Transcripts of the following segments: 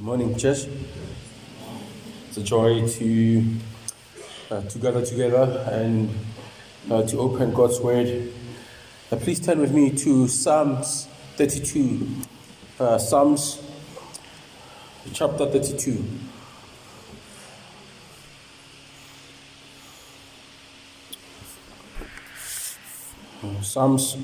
Morning, church. It's a joy to gather together and to open God's Word. Please turn with me to Psalms 32. Psalms chapter 32. Psalms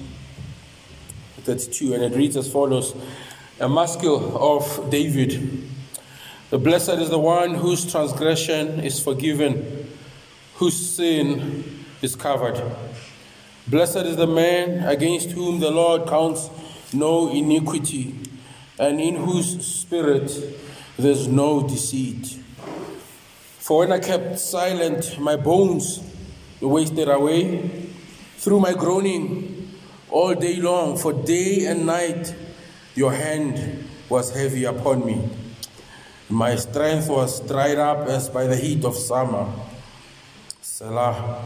32, and it reads as follows. A maskil of David. Blessed is the one whose transgression is forgiven, whose sin is covered. Blessed is the man against whom the Lord counts no iniquity, and in whose spirit there's no deceit. For when I kept silent, my bones wasted away through my groaning all day long, for day and night your hand was heavy upon me. My strength was dried up as by the heat of summer. Selah.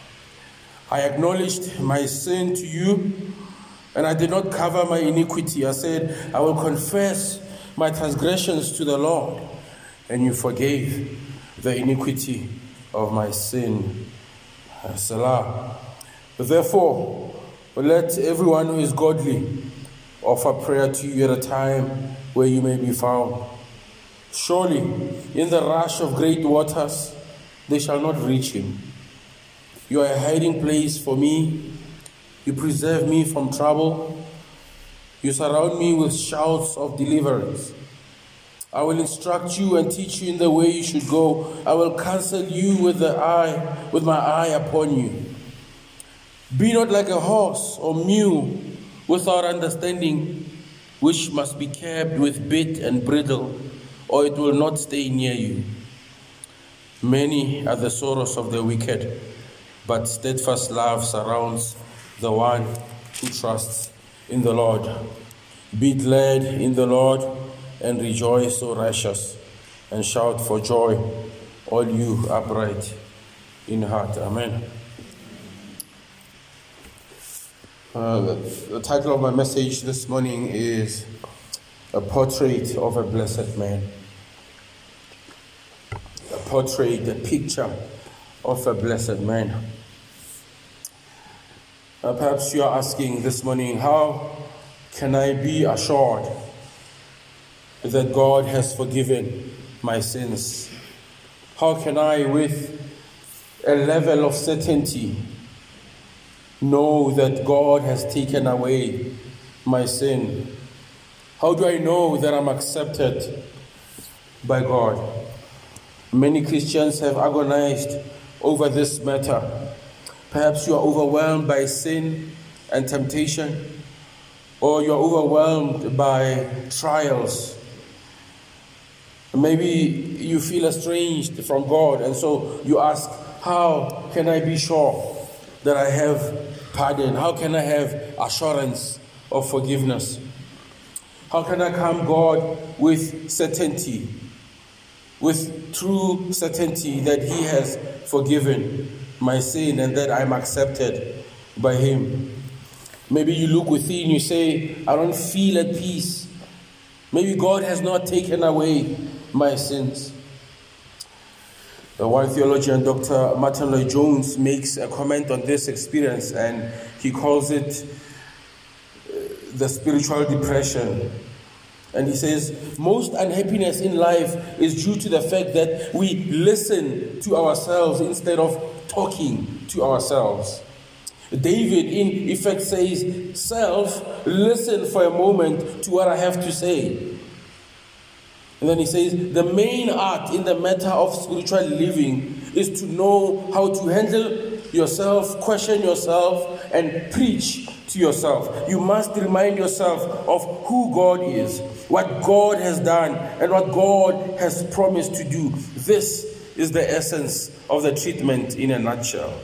I acknowledged my sin to you, and I did not cover my iniquity. I said, I will confess my transgressions to the Lord, and you forgave the iniquity of my sin. Selah. Therefore, let everyone who is godly offer prayer to you at a time where you may be found. Surely, in the rush of great waters, they shall not reach him. You are a hiding place for me. You preserve me from trouble. You surround me with shouts of deliverance. I will instruct you and teach you in the way you should go. I will counsel you with my eye upon you. Be not like a horse or mule without understanding, which must be kept with bit and bridle, or it will not stay near you. Many are the sorrows of the wicked, but steadfast love surrounds the one who trusts in the Lord. Be glad in the Lord and rejoice, O righteous, and shout for joy, all you upright in heart. Amen. The title of my message this morning is A Portrait of a Blessed Man. A portrait, a picture of a blessed man. Perhaps you are asking this morning, how can I be assured that God has forgiven my sins? How can I, with a level of certainty, know that God has taken away my sin? How do I know that I'm accepted by God? Many Christians have agonized over this matter. Perhaps you are overwhelmed by sin and temptation, or you are overwhelmed by trials. Maybe you feel estranged from God, and so you ask, how can I be sure that I have pardon? How can I have assurance of forgiveness? How can I come, God, with certainty, with true certainty that He has forgiven my sin and that I'm accepted by Him? Maybe you look within, you say, I don't feel at peace. Maybe God has not taken away my sins. One theologian, Dr. Martin Lloyd-Jones, makes a comment on this experience, and he calls it the spiritual depression. And he says, most unhappiness in life is due to the fact that we listen to ourselves instead of talking to ourselves. David, in effect, says, self, listen for a moment to what I have to say. And then he says, the main art in the matter of spiritual living is to know how to handle yourself, question yourself, and preach to yourself. You must remind yourself of who God is, what God has done, and what God has promised to do. This is the essence of the treatment in a nutshell.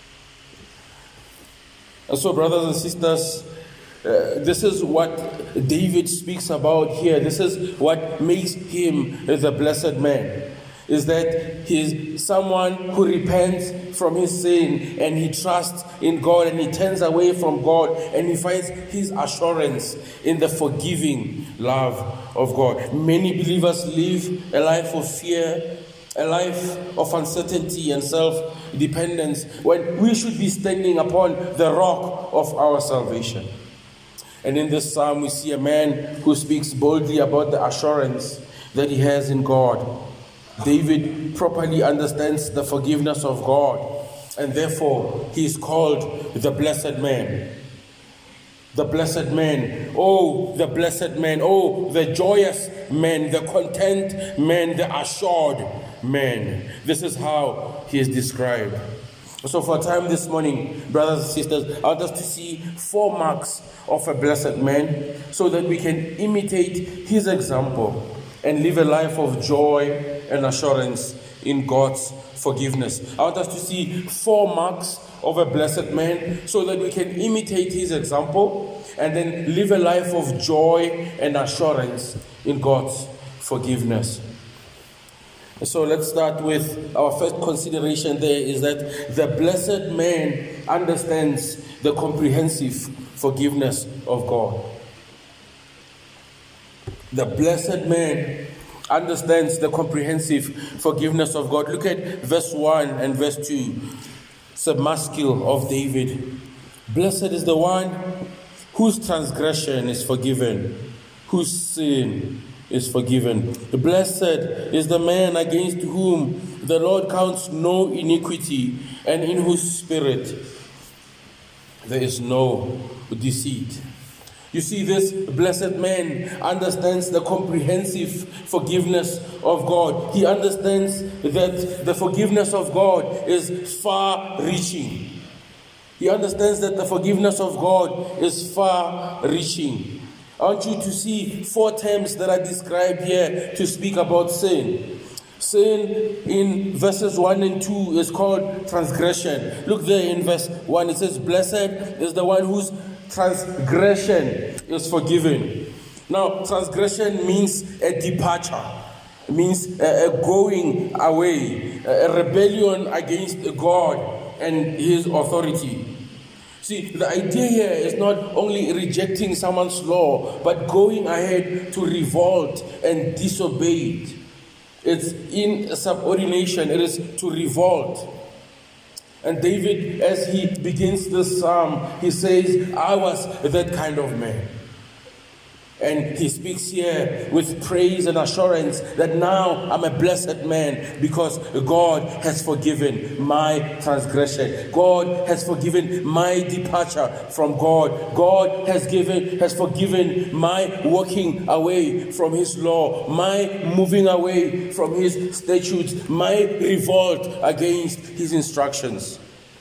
And so, brothers and sisters, this is what David speaks about here. This is what makes him the blessed man. Is that he's someone who repents from his sin and he trusts in God and he turns away from God and he finds his assurance in the forgiving love of God. Many believers live a life of fear, a life of uncertainty and self-dependence, when we should be standing upon the rock of our salvation. And in this psalm, we see a man who speaks boldly about the assurance that he has in God. David properly understands the forgiveness of God, and therefore he is called the blessed man. The blessed man, oh, the blessed man, oh, the joyous man, the content man, the assured man. This is how he is described. So for time this morning, brothers and sisters, I want us to see 4 marks of a blessed man so that we can imitate his example and live a life of joy and assurance in God's forgiveness. I want us to see 4 marks of a blessed man so that we can imitate his example and then live a life of joy and assurance in God's forgiveness. So let's start with our first consideration there is that the blessed man understands the comprehensive forgiveness of God. The blessed man understands the comprehensive forgiveness of God. Look at verse 1 and verse 2. It's a maskil of David. Blessed is the one whose transgression is forgiven, whose sin is forgiven. Blessed is the man against whom the Lord counts no iniquity, and in whose spirit there is no deceit. You see, this blessed man understands the comprehensive forgiveness of God. He understands that the forgiveness of God is far-reaching. He understands that the forgiveness of God is far-reaching. I want you to see 4 terms that are described here to speak about sin. Sin in verses 1 and 2 is called transgression. Look there in verse 1. It says, blessed is the one whose transgression is forgiven. Now, transgression means a departure. It means a going away, a rebellion against God and his authority. See, the idea here is not only rejecting someone's law, but going ahead to revolt and disobey it. It's in subordination. It is to revolt. And David, as he begins this psalm, he says, I was that kind of man. And he speaks here with praise and assurance that now I'm a blessed man because God has forgiven my transgression. God has forgiven my departure from God. God has forgiven my walking away from his law, my moving away from his statutes, my revolt against his instructions.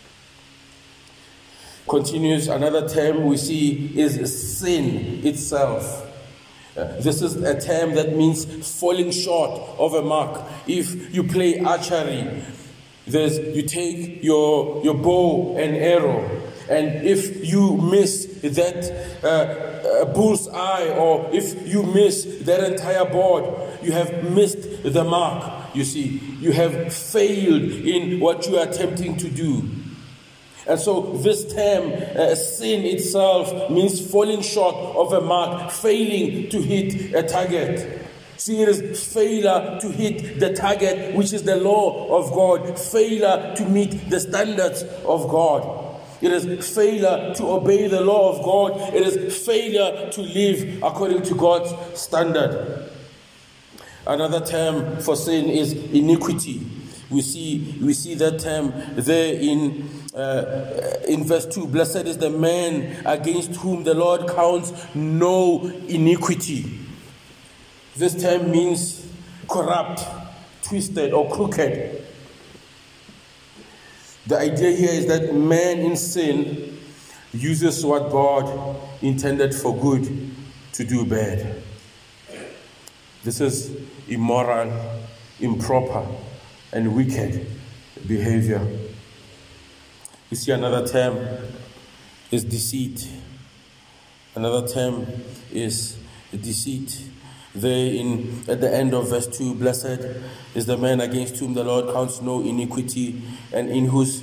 Continues, another term we see is sin itself. This is a term that means falling short of a mark. If you play archery, you take your bow and arrow, and if you miss that bull's eye, or if you miss that entire board, you have missed the mark. You see, you have failed in what you are attempting to do. And so this term, sin itself, means falling short of a mark, failing to hit a target. See, it is failure to hit the target, which is the law of God, failure to meet the standards of God. It is failure to obey the law of God. It is failure to live according to God's standard. Another term for sin is iniquity. We see that term there in verse 2. Blessed is the man against whom the Lord counts no iniquity. This term means corrupt, twisted, or crooked. The idea here is that man in sin uses what God intended for good to do bad. This is immoral, improper, and wicked behavior. We see another term is deceit. Another term is deceit. There at the end of verse 2, blessed is the man against whom the Lord counts no iniquity, and in whose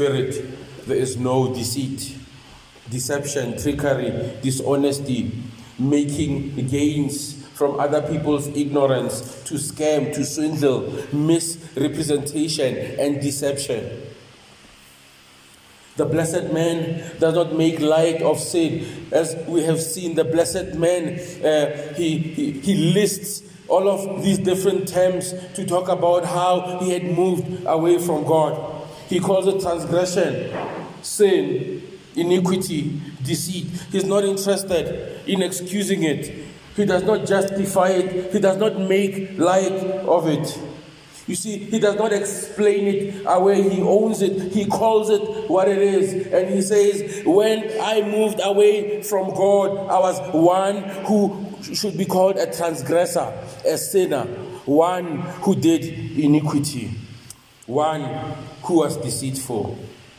spirit there is no deceit. Deception, trickery, dishonesty, making gains from other people's ignorance, to scam, to swindle, misrepresentation, and deception. The blessed man does not make light of sin. As we have seen, the blessed man, he lists all of these different terms to talk about how he had moved away from God. He calls it transgression, sin, iniquity, deceit. He's not interested in excusing it. He does not justify it. He does not make light of it. You see, he does not explain it away. He owns it. He calls it what it is. And he says, when I moved away from God, I was one who should be called a transgressor, a sinner, one who did iniquity, one who was deceitful.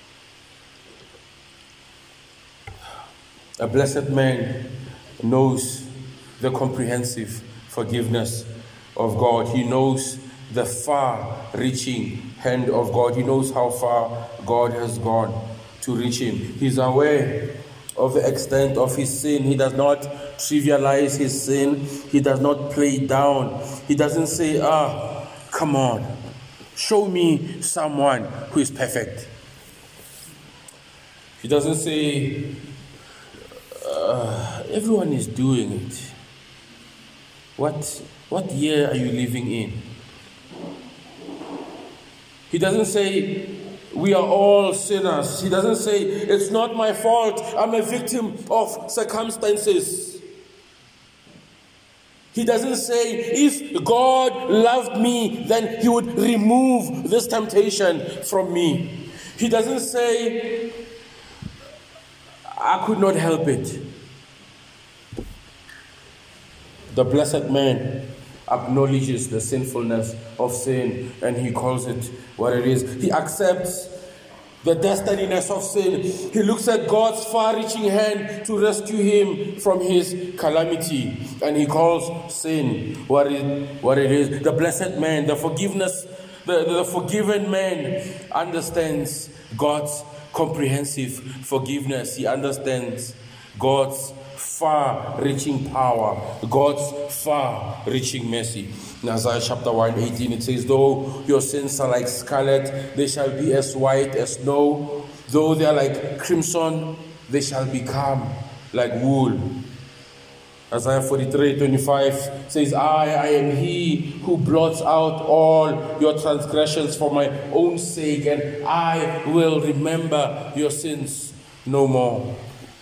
A blessed man knows the comprehensive forgiveness of God. He knows the far-reaching hand of God. He knows how far God has gone to reach him. He's aware of the extent of his sin. He does not trivialize his sin. He does not play it down. He doesn't say, come on, show me someone who is perfect. He doesn't say, everyone is doing it. What year are you living in? He doesn't say, we are all sinners. He doesn't say, it's not my fault. I'm a victim of circumstances. He doesn't say, if God loved me, then he would remove this temptation from me. He doesn't say, I could not help it. The blessed man acknowledges the sinfulness of sin and he calls it what it is. He accepts the destininess of sin. He looks at God's far-reaching hand to rescue him from his calamity and he calls sin what it is. The blessed man, the forgiven man understands God's comprehensive forgiveness. He understands God's far-reaching power, God's far-reaching mercy. In Isaiah chapter 1:18, it says, though your sins are like scarlet, they shall be as white as snow. Though they are like crimson, they shall become like wool. Isaiah 43:25 says, I am he who blots out all your transgressions for my own sake, and I will remember your sins no more.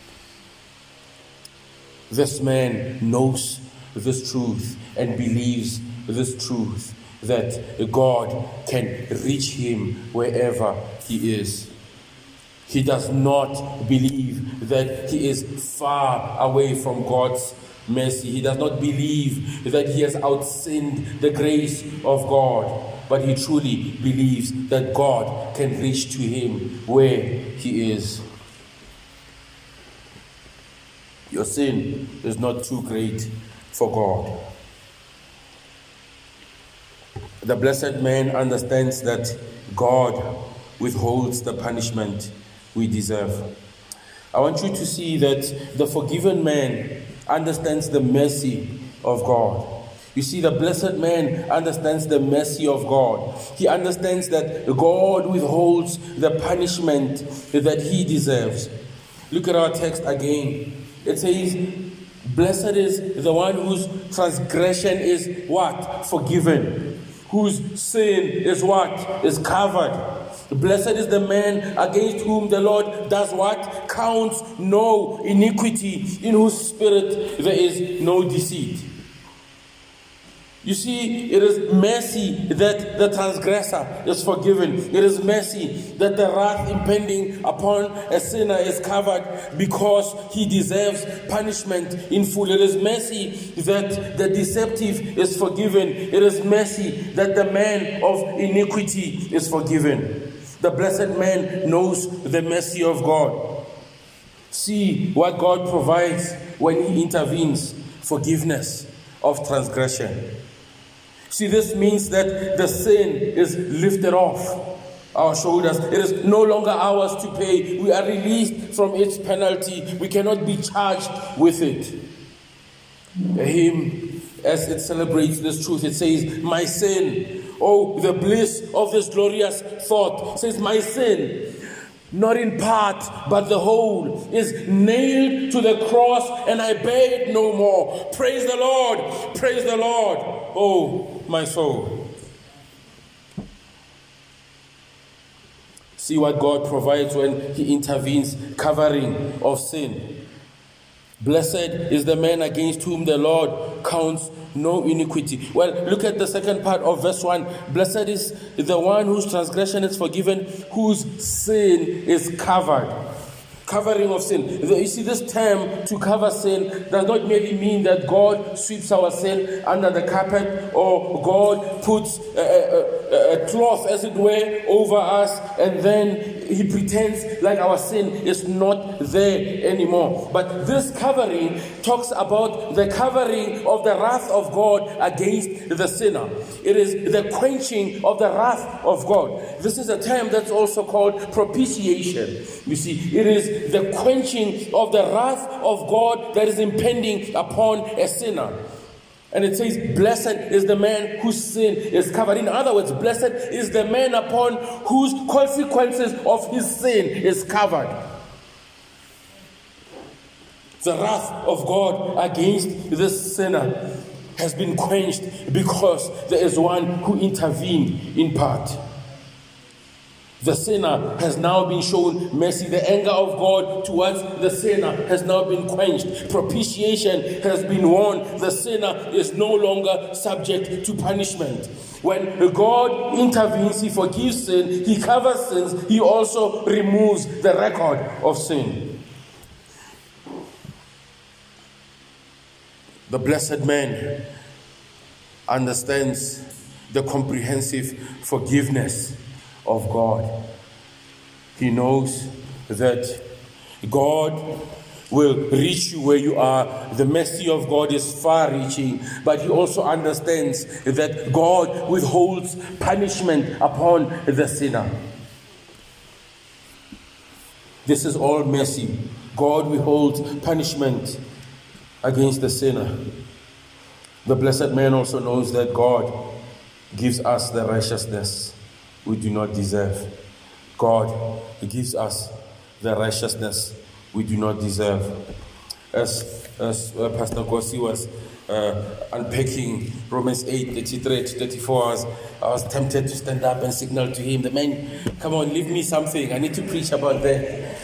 This man knows this truth and believes this truth, that God can reach him wherever he is. He does not believe that he is far away from God's mercy. He does not believe that he has outsinned the grace of God, but he truly believes that God can reach to him where he is. Your sin is not too great for God. The blessed man understands that God withholds the punishment we deserve. I want you to see that the forgiven man understands the mercy of God. You see, the blessed man understands the mercy of God. He understands that God withholds the punishment that he deserves. Look at our text again. It says, blessed is the one whose transgression is what? Forgiven. Whose sin is what? Is covered. Blessed is the man against whom the Lord does what? Counts no iniquity, in whose spirit there is no deceit. You see, it is mercy that the transgressor is forgiven. It is mercy that the wrath impending upon a sinner is covered because he deserves punishment in full. It is mercy that the deceptive is forgiven. It is mercy that the man of iniquity is forgiven. The blessed man knows the mercy of God. See what God provides when he intervenes: forgiveness of transgression. See, this means that the sin is lifted off our shoulders. It is no longer ours to pay. We are released from its penalty. We cannot be charged with it. hymn, as it celebrates this truth, it says, my sin, oh, the bliss of this glorious thought. It says, my sin, not in part, but the whole, is nailed to the cross, and I bear it no more. Praise the Lord, praise the Lord, oh, my soul. See what God provides when He intervenes, covering of sin. Blessed is the man against whom the Lord counts no iniquity. Well, look at the second part of verse 1. Blessed is the one whose transgression is forgiven, whose sin is covered. Covering of sin. You see, this term to cover sin does not merely mean that God sweeps our sin under the carpet, or God puts a cloth, as it were, over us, and then He pretends like our sin is not there anymore. But this covering talks about the covering of the wrath of God against the sinner. It is the quenching of the wrath of God. This is a term that's also called propitiation. You see, it is the quenching of the wrath of God that is impending upon a sinner. And it says, blessed is the man whose sin is covered. In other words, blessed is the man upon whose consequences of his sin is covered. The wrath of God against this sinner has been quenched because there is one who intervened in part. The sinner has now been shown mercy. The anger of God towards the sinner has now been quenched. Propitiation has been won. The sinner is no longer subject to punishment. When God intervenes, He forgives sin, He covers sins, He also removes the record of sin. The blessed man understands the comprehensive forgiveness of God. He knows that God will reach you where you are. The mercy of God is far-reaching, but he also understands that God withholds punishment upon the sinner. This is all mercy. God withholds punishment against the sinner. The blessed man also knows that God gives us the righteousness we do not deserve. God gives us the righteousness we do not deserve. As Pastor Kosi was unpacking Romans 8:33-34, I was tempted to stand up and signal to him, the man, come on, leave me something. I need to preach about that.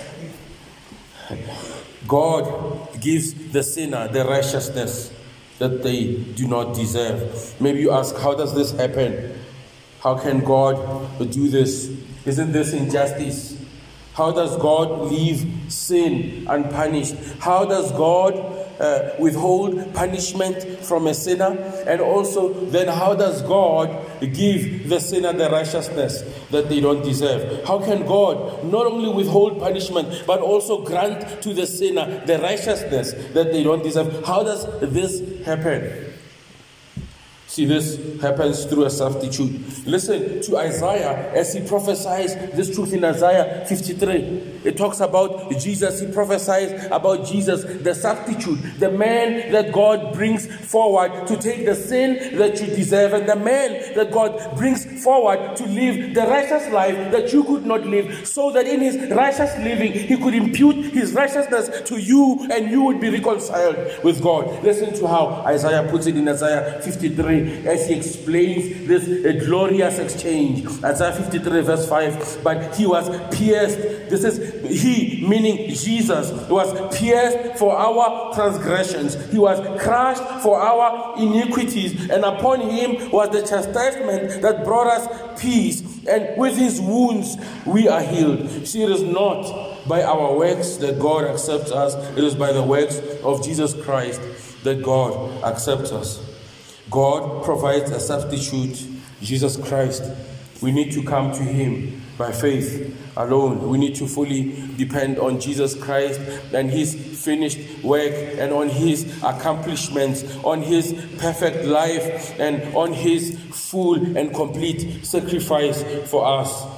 God gives the sinner the righteousness that they do not deserve. Maybe you ask, how does this happen? How can God do this? Isn't this injustice? How does God leave sin unpunished? How does God withhold punishment from a sinner? And also, then how does God give the sinner the righteousness that they don't deserve? How can God not only withhold punishment, but also grant to the sinner the righteousness that they don't deserve? How does this happen? See, this happens through a substitute. Listen to Isaiah as he prophesies this truth in Isaiah 53. It talks about Jesus. He prophesies about Jesus, the substitute, the man that God brings forward to take the sin that you deserve, and the man that God brings forward to live the righteous life that you could not live, so that in his righteous living, he could impute his righteousness to you and you would be reconciled with God. Listen to how Isaiah puts it in Isaiah 53 as he explains this glorious exchange. Isaiah 53 verse 5, but he was pierced. This is he, meaning Jesus, was pierced for our transgressions. He was crushed for our iniquities, and upon him was the chastisement that brought us peace, and with his wounds we are healed. See, it is not by our works that God accepts us. It is by the works of Jesus Christ that God accepts us. God provides a substitute, Jesus Christ. We need to come to him by faith alone. We need to fully depend on Jesus Christ and his finished work, and on his accomplishments, on his perfect life, and on his full and complete sacrifice for us.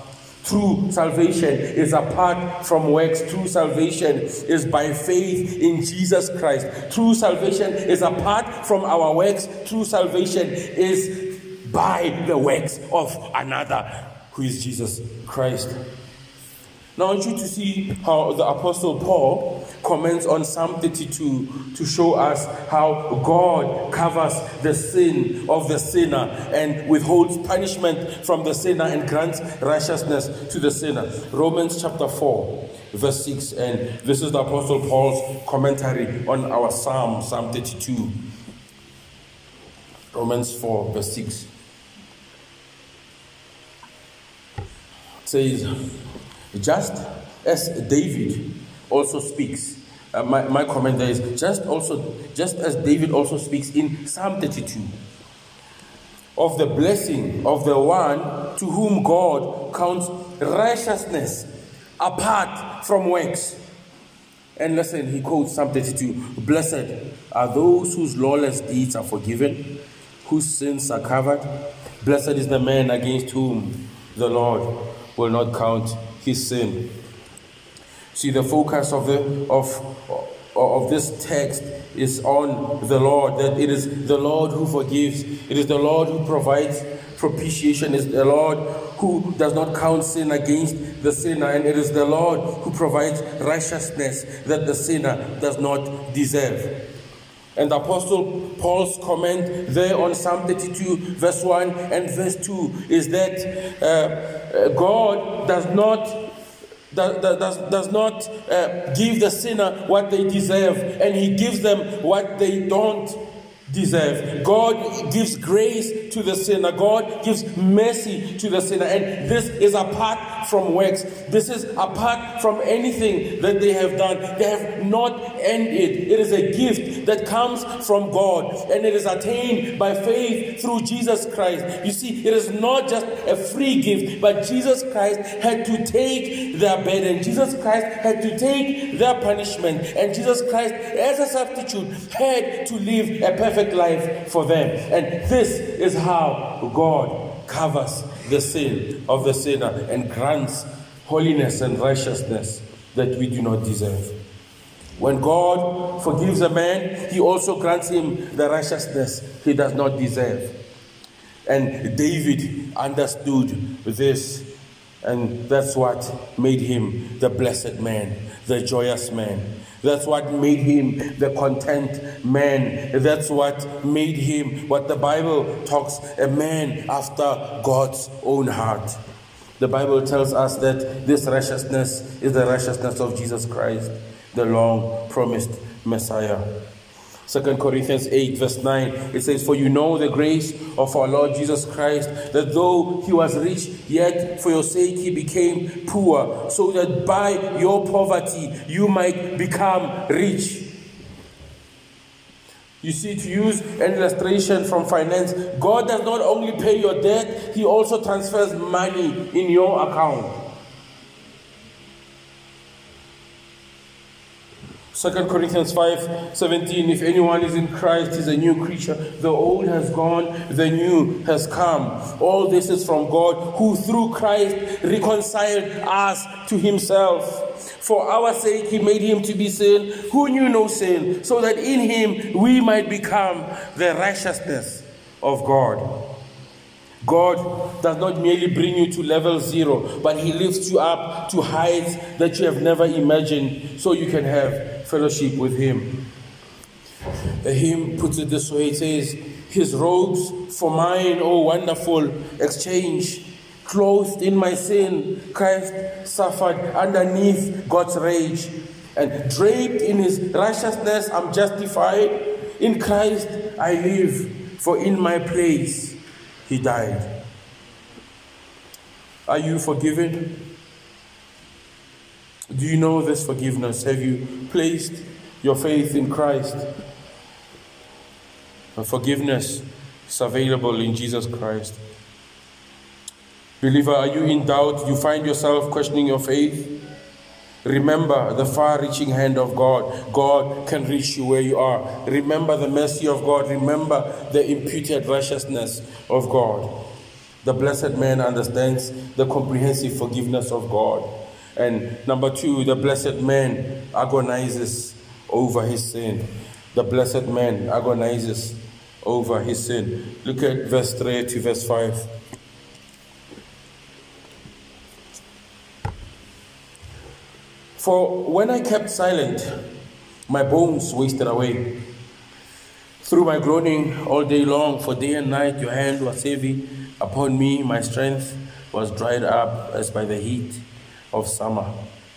True salvation is apart from works. True salvation is by faith in Jesus Christ. True salvation is apart from our works. True salvation is by the works of another, who is Jesus Christ. Now I want you to see how the Apostle Paul comments on Psalm 32 to show us how God covers the sin of the sinner and withholds punishment from the sinner and grants righteousness to the sinner. Romans chapter 4, verse 6, and this is the Apostle Paul's commentary on our Psalm 32. Romans 4, verse 6 says, just as David also speaks, my comment there is just as David also speaks in Psalm 32 of the blessing of the one to whom God counts righteousness apart from works. And listen, he quotes Psalm 32, blessed are those whose lawless deeds are forgiven, whose sins are covered. Blessed is the man against whom the Lord will not count his sin. See, the focus of this text is on the Lord, that it is the Lord who forgives, it is the Lord who provides propitiation, it is the Lord who does not count sin against the sinner, and it is the Lord who provides righteousness that the sinner does not deserve. And the Apostle Paul's comment there on Psalm 32, verse 1 and verse 2 is that God does not give the sinner what they deserve, and he gives them what they don't deserve. God gives grace to the sinner. God gives mercy to the sinner. And this is apart from works. This is apart from anything that they have done. They have not earned it. It is a gift that comes from God, and it is attained by faith through Jesus Christ. You see, it is not just a free gift, but Jesus Christ had to take their burden. Jesus Christ had to take their punishment, and Jesus Christ, as a substitute, had to live a perfect life for them. And this is how God covers the sin of the sinner and grants holiness and righteousness that we do not deserve. When God forgives a man, he also grants him the righteousness he does not deserve. And David understood this, and that's what made him the blessed man, the joyous man. That's what made him the content man. That's what made him, what the Bible talks, a man after God's own heart. The Bible tells us that this righteousness is the righteousness of Jesus Christ, the long-promised Messiah. 2 Corinthians 8, verse 9, it says, for you know the grace of our Lord Jesus Christ, that though he was rich, yet for your sake he became poor, so that by your poverty you might become rich. You see, to use an illustration from finance, God does not only pay your debt, he also transfers money in your account. 2 Corinthians 5:17, if anyone is in Christ, he is a new creature. The old has gone, the new has come. All this is from God, who through Christ reconciled us to himself. For our sake he made him to be sin, who knew no sin, so that in him we might become the righteousness of God. God does not merely bring you to level 0, but he lifts you up to heights that you have never imagined, so you can have fellowship with him. The hymn puts it this way, it says, his robes for mine, oh wonderful exchange. Clothed in my sin, Christ suffered underneath God's rage. And draped in his righteousness, I'm justified. In Christ I live, for in my place he died. Are you forgiven? Do you know this forgiveness? Have you placed your faith in Christ? And forgiveness is available in Jesus Christ. Believer, are you in doubt? You find yourself questioning your faith? Remember the far-reaching hand of God. God can reach you where you are. Remember the mercy of God. Remember the imputed righteousness of God. The blessed man understands the comprehensive forgiveness of God. And number two, the blessed man agonizes over his sin. The blessed man agonizes over his sin. Look at verse 3 to verse 5. For when I kept silent, my bones wasted away. Through my groaning all day long, for day and night your hand was heavy upon me. My strength was dried up as by the heat of summer.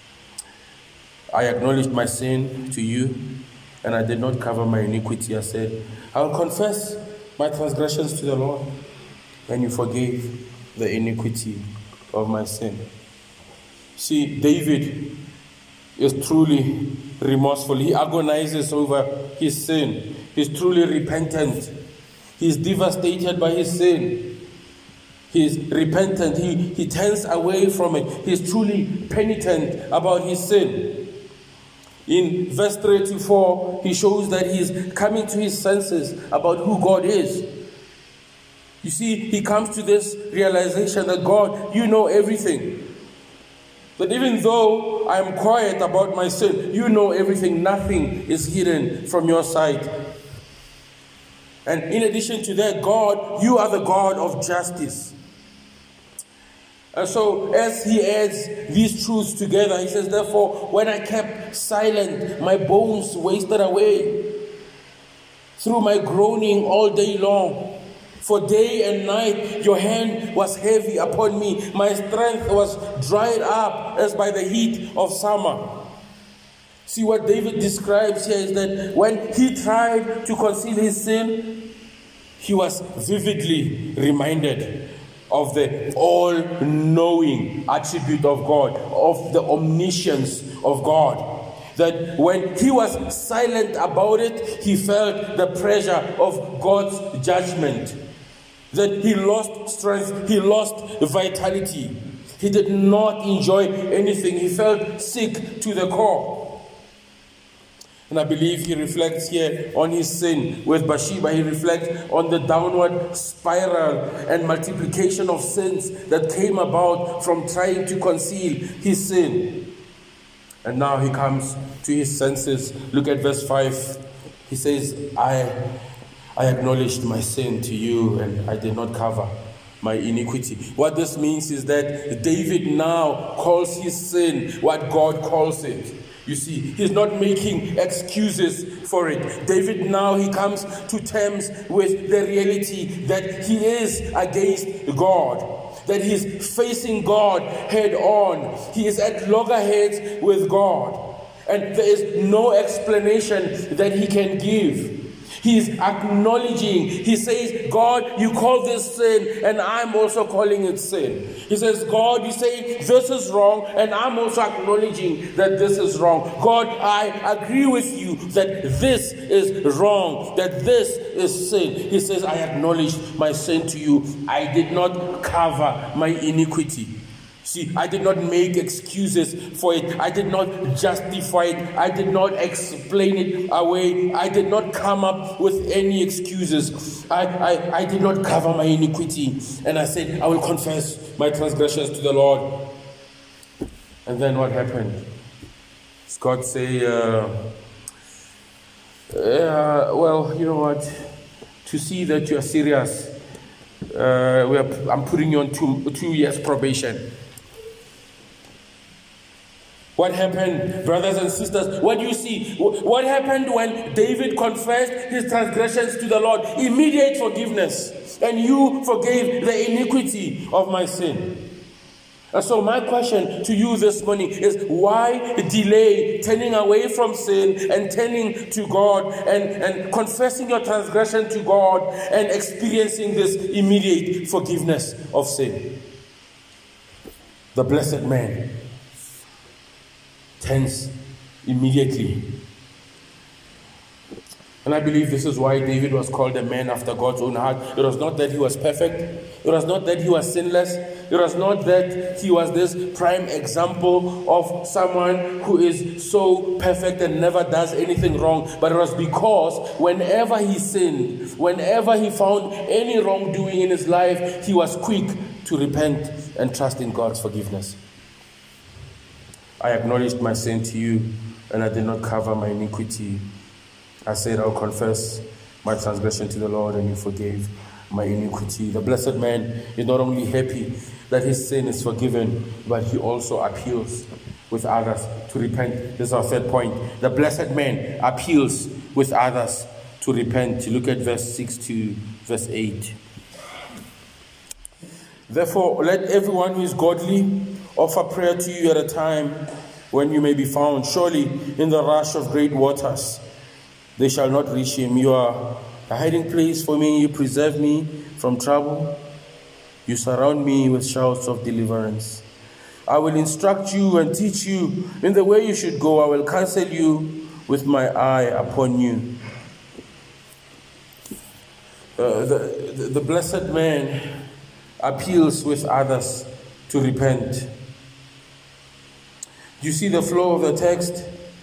I acknowledged my sin to you, and I did not cover my iniquity. I said, I will confess my transgressions to the Lord, and you forgave the iniquity of my sin. See, David is truly remorseful. He agonizes over his sin. He's truly repentant. He's devastated by his sin. He's repentant. He turns away from it. He's truly penitent about his sin. In verse 3 to 4, he shows that he's coming to his senses about who God is. You see, he comes to this realization that God, you know everything. That even though I am quiet about my sin, you know everything. Nothing is hidden from your sight. And in addition to that, God, you are the God of justice. And so as he adds these truths together, he says, therefore, when I kept silent, my bones wasted away through my groaning all day long. For day and night your hand was heavy upon me. My strength was dried up as by the heat of summer. See, what David describes here is that when he tried to conceal his sin, he was vividly reminded of the all-knowing attribute of God, of the omniscience of God. That when he was silent about it, he felt the pressure of God's judgment. That he lost strength, he lost vitality. He did not enjoy anything. He felt sick to the core. And I believe he reflects here on his sin with Bathsheba. He reflects on the downward spiral and multiplication of sins that came about from trying to conceal his sin. And now he comes to his senses. Look at verse 5. He says, I acknowledged my sin to you, and I did not cover my iniquity. What this means is that David now calls his sin what God calls it. You see, he's not making excuses for it. David now, he comes to terms with the reality that he is against God. That he's facing God head on. He is at loggerheads with God. And there is no explanation that he can give. He's acknowledging. He says, God, you call this sin, and I'm also calling it sin. He says, God, you say this is wrong, and I'm also acknowledging that this is wrong. God, I agree with you that this is wrong, that this is sin. He says, I acknowledge my sin to you. I did not cover my iniquity. See, I did not make excuses for it. I did not justify it. I did not explain it away. I did not come up with any excuses. I did not cover my iniquity. And I said, I will confess my transgressions to the Lord. And then what happened? Does God say, well, you know what? To see that you are serious, I'm putting you on 2 years probation. What happened, brothers and sisters? What do you see? What happened when David confessed his transgressions to the Lord? Immediate forgiveness. And you forgave the iniquity of my sin. And so my question to you this morning is, why delay turning away from sin and turning to God and confessing your transgression to God and experiencing this immediate forgiveness of sin? The blessed man turns immediately. And I believe this is why David was called a man after God's own heart. It was not that he was perfect. It was not that he was sinless. It was not that he was this prime example of someone who is so perfect and never does anything wrong, but it was because whenever he sinned, whenever he found any wrongdoing in his life, he was quick to repent and trust in God's forgiveness. I acknowledged my sin to you, and I did not cover my iniquity. I said, I'll confess my transgression to the Lord, and you forgave my iniquity. The blessed man is not only happy that his sin is forgiven, but he also appeals with others to repent. This is our third point. The blessed man appeals with others to repent. Look at verse 6 to verse 8. Therefore, let everyone who is godly offer prayer to you at a time when you may be found. Surely in the rush of great waters they shall not reach him. You are a hiding place for me. You preserve me from trouble. You surround me with shouts of deliverance. I will instruct you and teach you in the way you should go. I will counsel you with my eye upon you. The blessed man appeals with others to repent. Do you see the flow of the text?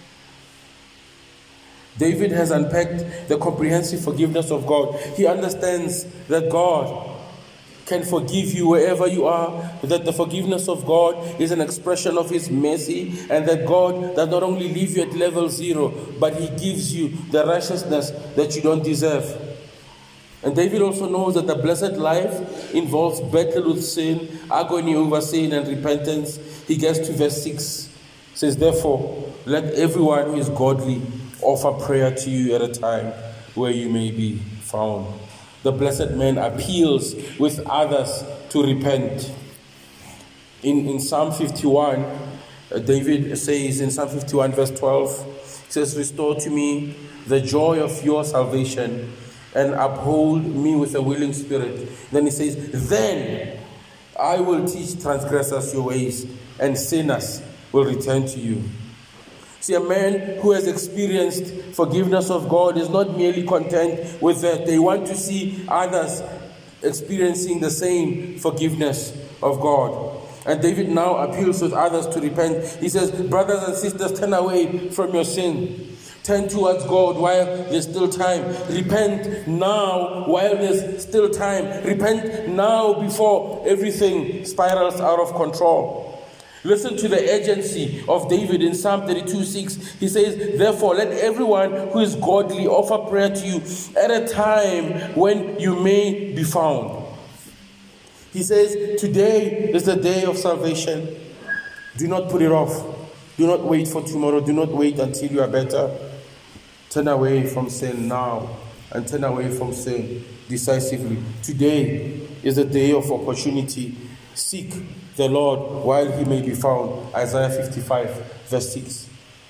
David has unpacked the comprehensive forgiveness of God. He understands that God can forgive you wherever you are, that the forgiveness of God is an expression of His mercy, and that God does not only leave you at level 0, but He gives you the righteousness that you don't deserve. And David also knows that the blessed life involves battle with sin, agony over sin, and repentance. He gets to verse 6. Says, therefore, let everyone who is godly offer prayer to you at a time where you may be found. The blessed man appeals with others to repent. In Psalm 51, David says in Psalm 51 verse 12, he says, restore to me the joy of your salvation and uphold me with a willing spirit. Then he says, then I will teach transgressors your ways, and sinners will return to you. See, a man who has experienced forgiveness of God is not merely content with that. They want to see others experiencing the same forgiveness of God. And David now appeals with others to repent. He says, brothers and sisters, turn away from your sin. Turn towards God while there's still time. Repent now while there's still time. Repent now before everything spirals out of control. Listen to the urgency of David in Psalm 32:6. He says, therefore, let everyone who is godly offer prayer to you at a time when you may be found. He says, today is the day of salvation. Do not put it off. Do not wait for tomorrow. Do not wait until you are better. Turn away from sin now, and turn away from sin decisively. Today is the day of opportunity. Seek the Lord while he may be found. Isaiah 55 verse 6.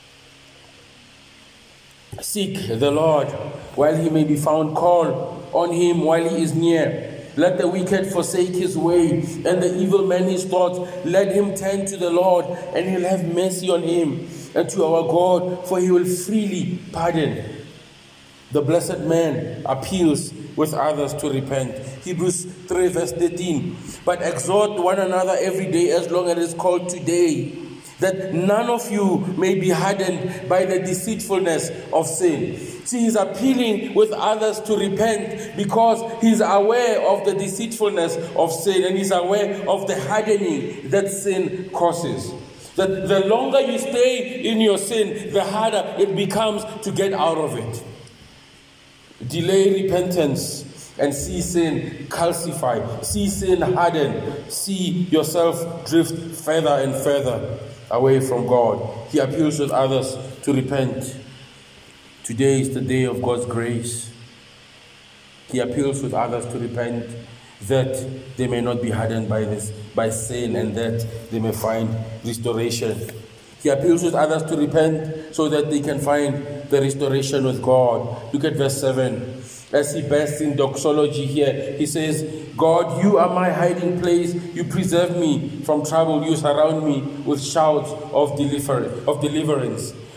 Seek the Lord while he may be found. Call on him while he is near. Let the wicked forsake his way, and the evil man his thoughts. Let him turn to the Lord, and he'll have mercy on him, and to our God, for he will freely pardon. The blessed man appeals with others to repent. Hebrews 3 verse 13. But exhort one another every day as long as it is called today, that none of you may be hardened by the deceitfulness of sin. See, he's appealing with others to repent because he's aware of the deceitfulness of sin, and he's aware of the hardening that sin causes. That the longer you stay in your sin, the harder it becomes to get out of it. Delay repentance and see sin calcify, see sin harden, see yourself drift further and further away from God. He appeals with others to repent. Today is the day of God's grace. He appeals with others to repent, that they may not be hardened by sin, and that they may find restoration. He appeals with others to repent so that they can find the restoration with God. Look at verse 7. As he bursts in doxology here, he says, God, you are my hiding place. You preserve me from trouble. You surround me with shouts of deliverance.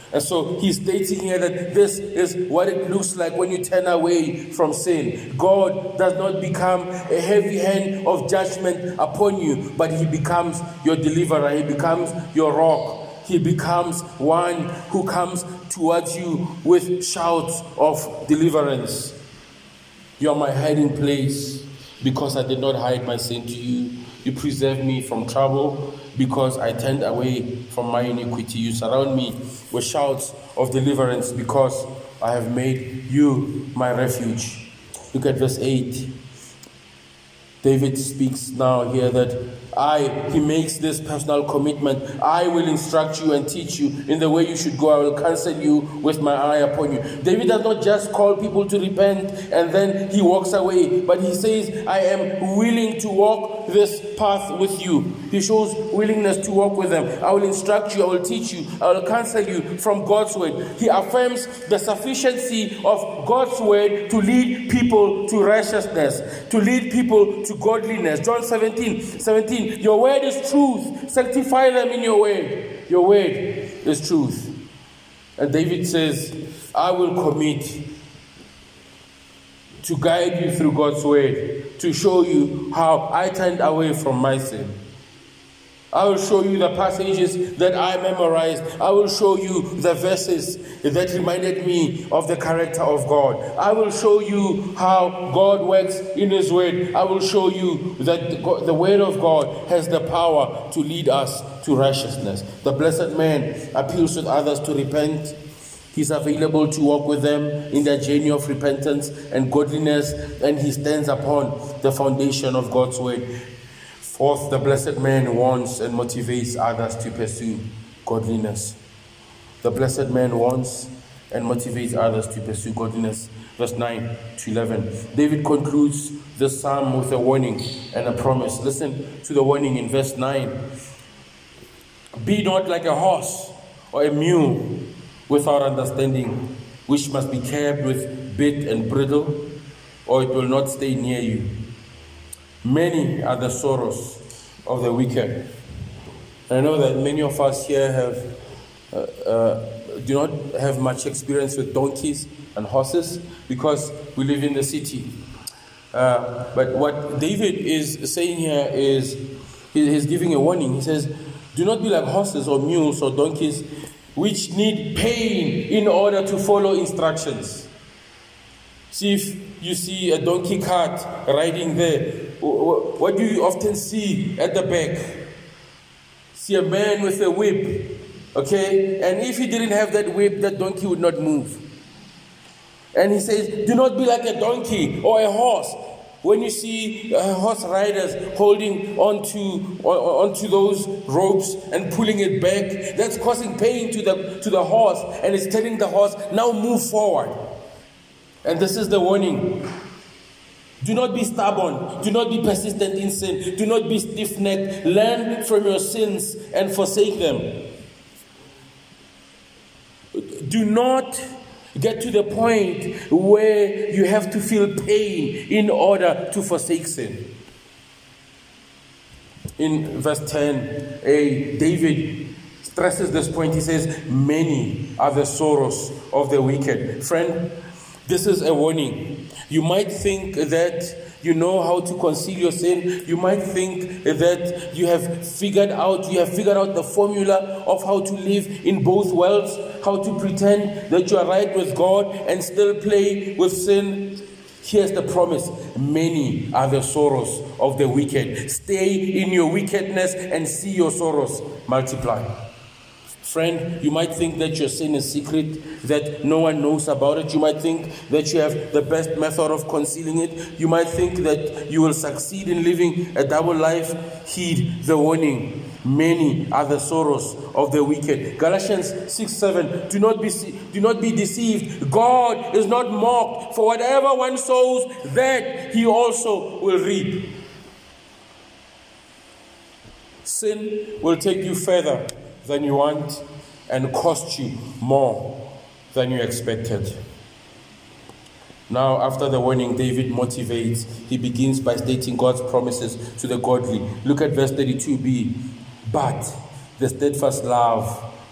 And so he's stating here that this is what it looks like when you turn away from sin. God does not become a heavy hand of judgment upon you, but he becomes your deliverer. He becomes your rock. He becomes one who comes towards you with shouts of deliverance. You are my hiding place because I did not hide my sin to you. You preserve me from trouble because I turned away from my iniquity. You surround me with shouts of deliverance because I have made you my refuge. Look at verse 8. David speaks now here that he makes this personal commitment. I will instruct you and teach you in the way you should go. I will counsel you with my eye upon you. David does not just call people to repent and then he walks away, but he says, I am willing to walk this path with you. He shows willingness to walk with them. I will instruct you, I will teach you, I will counsel you from God's word. He affirms the sufficiency of God's word to lead people to righteousness, to lead people to godliness. John 17, your word is truth. Sanctify them in your word. Your word is truth. And David says, I will commit to guide you through God's word, to show you how I turned away from my sin. I will show you the passages that I memorized. I will show you the verses that reminded me of the character of God. I will show you how God works in his word. I will show you that the word of God has the power to lead us to righteousness. The blessed man appeals to others to repent. He's available to walk with them in their journey of repentance and godliness, and he stands upon the foundation of God's word. Fourth, the blessed man wants and motivates others to pursue godliness. The blessed man wants and motivates others to pursue godliness. Verse 9 to 11. David concludes this psalm with a warning and a promise. Listen to the warning in verse 9. Be not like a horse or a mule without understanding, which must be curbed with bit and bridle, or it will not stay near you. Many are the sorrows of the wicked. I know that many of us here do not have much experience with donkeys and horses because we live in the city. But what David is saying here is he's giving a warning. He says, do not be like horses or mules or donkeys which need pain in order to follow instructions. See, if you see a donkey cart riding there, what do you often see at the back? See a man with a whip, okay? And if he didn't have that whip, that donkey would not move. And he says, do not be like a donkey or a horse. When you see horse riders holding onto those ropes and pulling it back, that's causing pain to the horse, and it's telling the horse, now move forward. And this is the warning. Do not be stubborn. Do not be persistent in sin. Do not be stiff-necked. Learn from your sins and forsake them. Do not get to the point where you have to feel pain in order to forsake sin. In verse 10a, David stresses this point. He says, many are the sorrows of the wicked. Friend, this is a warning. You might think that you know how to conceal your sin. You might think that you have figured out the formula of how to live in both worlds, how to pretend that you are right with God and still play with sin. Here's the promise. Many are the sorrows of the wicked. Stay in your wickedness and see your sorrows multiply. Friend, you might think that your sin is secret, that no one knows about it. You might think that you have the best method of concealing it. You might think that you will succeed in living a double life. Heed the warning. Many are the sorrows of the wicked. Galatians 6:7. Do not be deceived. God is not mocked. For whatever one sows, that he also will reap. Sin will take you further than you want and cost you more than you expected. Now, after the warning, David motivates. He begins by stating God's promises to the godly. Look at verse 32b. But the steadfast love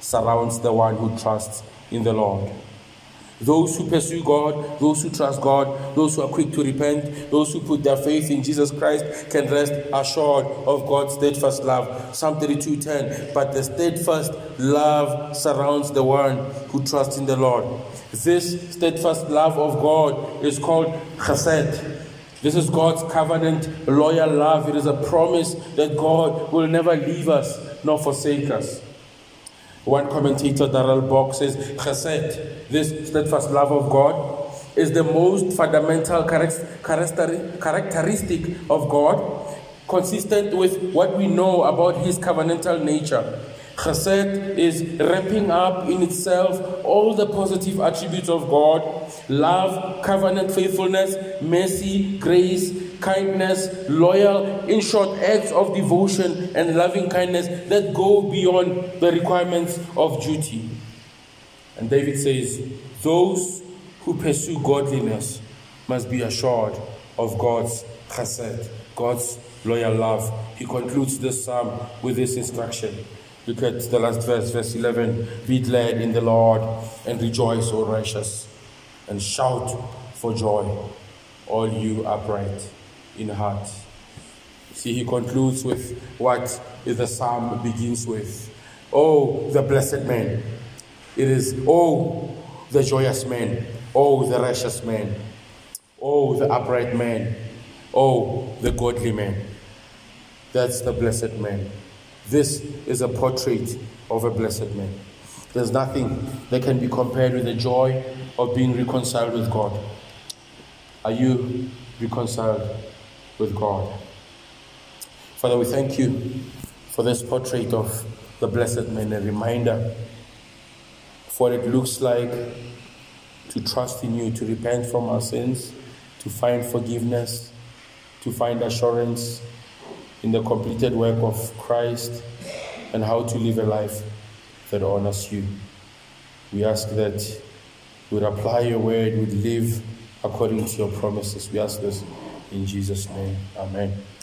surrounds the one who trusts in the Lord. Those who pursue God, those who trust God, those who are quick to repent, those who put their faith in Jesus Christ can rest assured of God's steadfast love. Psalm 32:10, but the steadfast love surrounds the one who trusts in the Lord. This steadfast love of God is called chesed. This is God's covenant, loyal love. It is a promise that God will never leave us nor forsake us. One commentator, Darrell Bock, says, chesed, this steadfast love of God, is the most fundamental characteristic of God, consistent with what we know about his covenantal nature. Chesed is wrapping up in itself all the positive attributes of God: love, covenant faithfulness, mercy, grace, kindness, loyal, in short, acts of devotion and loving kindness that go beyond the requirements of duty. And David says, those who pursue godliness must be assured of God's chesed, God's loyal love. He concludes this psalm with this instruction. Look at the last verse, verse 11. Be glad in the Lord and rejoice, O righteous, and shout for joy, all you upright in heart. See, he concludes with what the psalm begins with. Oh, the blessed man. It is, oh, the joyous man. Oh, the righteous man. Oh, the upright man. Oh, the godly man. That's the blessed man. This is a portrait of a blessed man. There's nothing that can be compared with the joy of being reconciled with God. Are you reconciled with God? Father, we thank you for this portrait of the blessed man, a reminder of what it looks like to trust in you, to repent from our sins, to find forgiveness, to find assurance in the completed work of Christ, and how to live a life that honors you. We ask that you would apply your word, would live according to your promises. We ask this in Jesus' name. Amen.